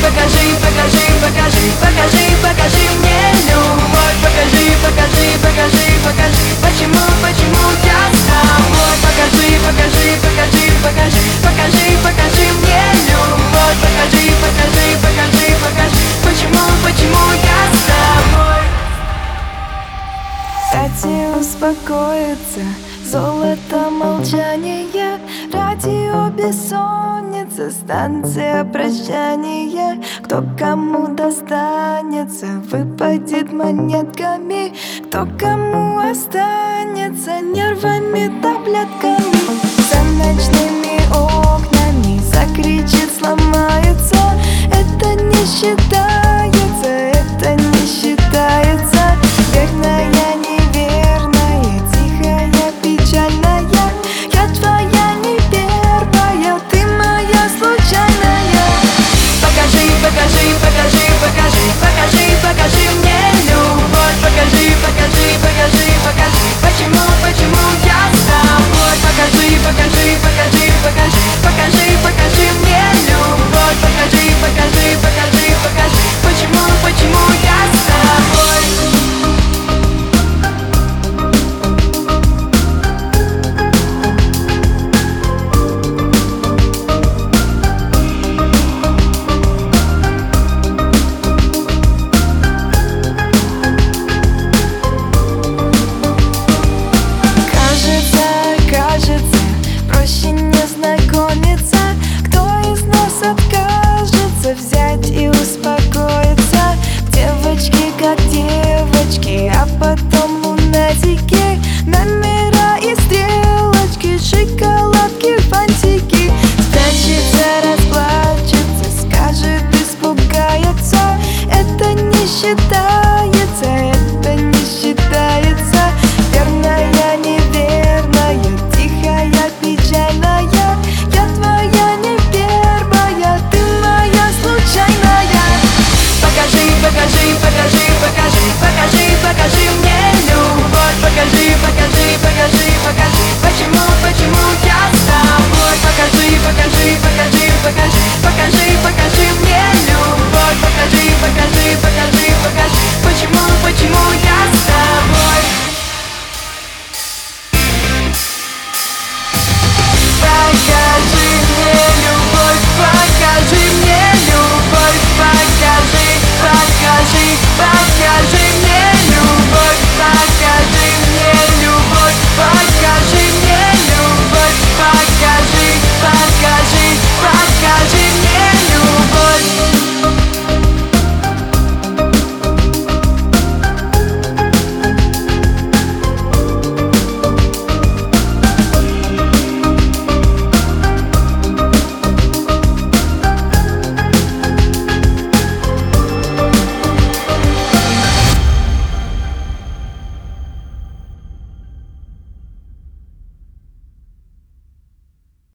покажи, покажи, покажи, покажи, покажи мне любовь. Покажи, покажи, покажи, покажи, почему я с тобой. Покажи, покажи, покажи, покажи, покажи, покажи мне любовь. Покажи, покажи, покажи, покажи, почему я с тобой. Кстати, успокоиться, золото молчание, радио бессонница, станция прощания. Кто кому достанется, выпадет монетками, кто кому останется, нервами, таблетками. За ночными окнами